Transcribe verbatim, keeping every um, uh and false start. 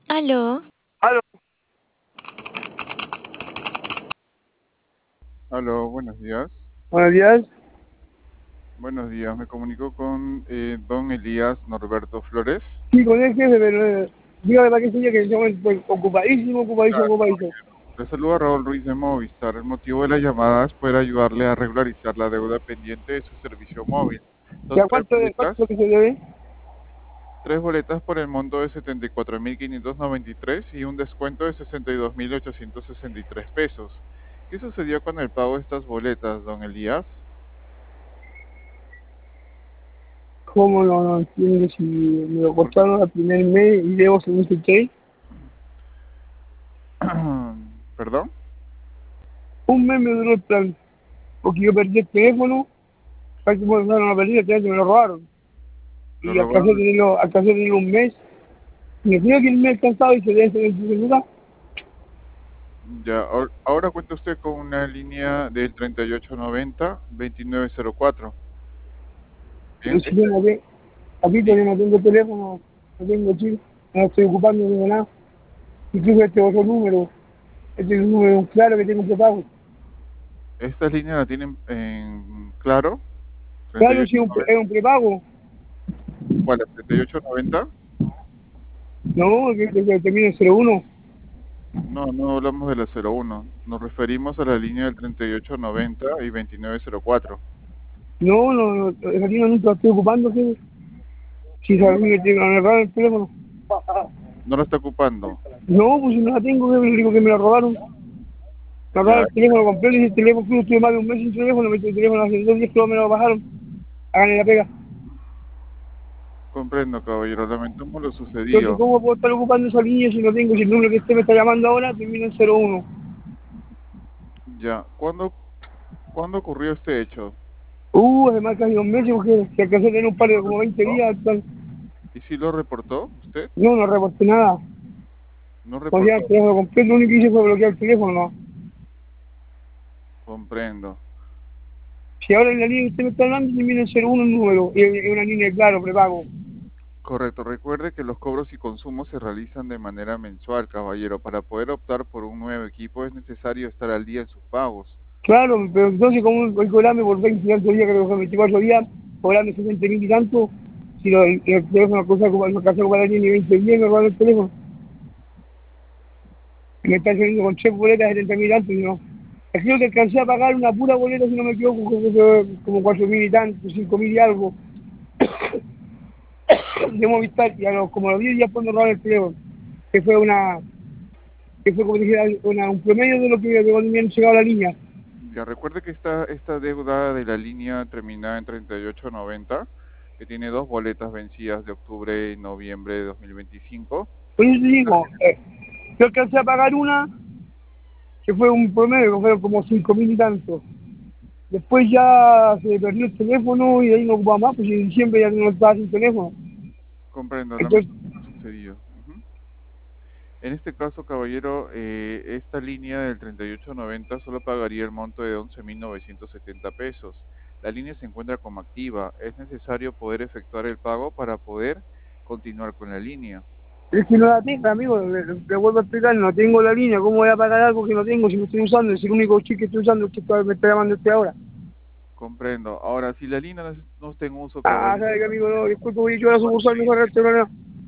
Aló, Aló, Aló, buenos días. buenos días. Buenos días, me comunico con eh, don Elías Norberto Flores. Sí, con el jefe, pero eh, dígame para qué sería que yo estoy ocupadísimo, ocupadísimo, Claro, ocupadísimo. le saluda Raúl Ruiz de Movistar. El motivo de la llamada es poder ayudarle a regularizar la deuda pendiente de su servicio móvil. Son ¿Ya tres cuánto, cuánto boletas, que se debe? tres boletas por el monto de setenta y cuatro mil quinientos noventa y tres y un descuento de sesenta y dos mil ochocientos sesenta y tres pesos. ¿Qué sucedió con el pago de estas boletas, don Elías? ¿Cómo no, no entiendo si me lo Porque cortaron al primer mes y debo según sé qué? ¿Perdón? Un mes me duró el plan, porque yo perdí el teléfono, casi me lo a perder, el teléfono me lo robaron. ¿Lo Y alcancé a robaron? tenerlo, alcancé a tenerlo un mes. Me creo que el mes cansado y se debe ser en su lugar. Ya, ahor- ahora cuenta usted con una línea del treinta y ocho noventa veintinueve cero cuatro. Y Bien, si yo esta no tengo, aquí li- todavía no tengo teléfono, no tengo chip, no estoy ocupando, no tengo nada. Incluso este otro número, este es un número claro que tengo prepago. esta línea la tienen en claro, Claro, sí, un pre- treinta y ocho noventa. es un prepago. ¿Cuál es? treinta y ocho noventa. No, que, que, que termina en cero uno. No, no hablamos de la cero uno. Nos referimos a la línea del treinta y ocho noventa y veintinueve cero cuatro. No, no, no, esa línea nunca la estoy ocupando, ¿sí? Si No, sabes que tengo agarrado el teléfono. no la está ocupando. No, pues si no la tengo, que me digo que me la robaron. Me robaron Ya, el teléfono completo y el teléfono, incluso estuve más de un mes sin teléfono, me el teléfono hace dos días que me lo bajaron. Hagan la pega. comprendo, caballero. Lamentamos lo Entonces, sucedido. ¿cómo puedo estar ocupando esa línea si no tengo, si el número que usted me está llamando ahora termina en cero uno? Ya, ¿cuándo, ¿cuándo ocurrió este hecho? Uh, hace más casi dos meses, mujer. Se alcanzó a tener un par de ¿Lo como veinte reportó? días. Tal. ¿Y si lo reportó usted? No, no reporté nada. No O sea, el reportó. teléfono completo, lo único que hice fue bloquear el teléfono, ¿no? Comprendo. Si ahora en la línea que usted me está hablando termina en cero uno el número, y es una línea, claro, prepago. Correcto. Recuerde que los cobros y consumos se realizan de manera mensual, caballero. Para poder optar por un nuevo equipo es necesario estar al día en sus pagos. Claro, pero entonces, como voy a cobrarme por veinte y tantos días, creo que son veinticuatro días, cobrarme sesenta mil y tanto, si lo, el, el teléfono cosa como no alcanzó a cobrar ni veinte días, me roban el teléfono. Y me está saliendo con tres boletas de setenta mil y tanto, y no. Creo que alcancé a pagar una pura boleta, si no me equivoco, como, como cuatro mil y tanto, cinco mil y algo, de Movistar, y a los, como a los diez días pues me robaron el teléfono, que fue una, que fue como dijera, una, un promedio de lo que de cuando me han llegado a la línea. Ya recuerde que esta, esta deuda de la línea terminada en treinta y ocho noventa, que tiene dos boletas vencidas de octubre y noviembre de dos mil veinticinco. Por eso te Esta- digo, eh, yo alcancé a pagar una, que fue un promedio, que fueron como cinco mil y tanto. Después ya se perdió el teléfono y de ahí no ocupaba más, pues en diciembre ya no estaba sin teléfono. Comprendo, Entonces, lamento lo sucedido. Ujú. En este caso, caballero, eh, esta línea del treinta y ocho noventa solo pagaría el monto de once mil novecientos setenta pesos. La línea se encuentra como activa. Es necesario poder efectuar el pago para poder continuar con la línea. es que no la tengo, amigo, le, le vuelvo a explicar, no tengo la línea, ¿cómo voy a pagar algo que no tengo si no estoy usando? Es el único chip que estoy usando, el que está- me está llamando este ahora. Comprendo. Ahora, si la línea no es- no está en uso, Ah, caballero, sabe que amigo, no, disculpe, voy a ir yo a la sucursal mejor a este programa.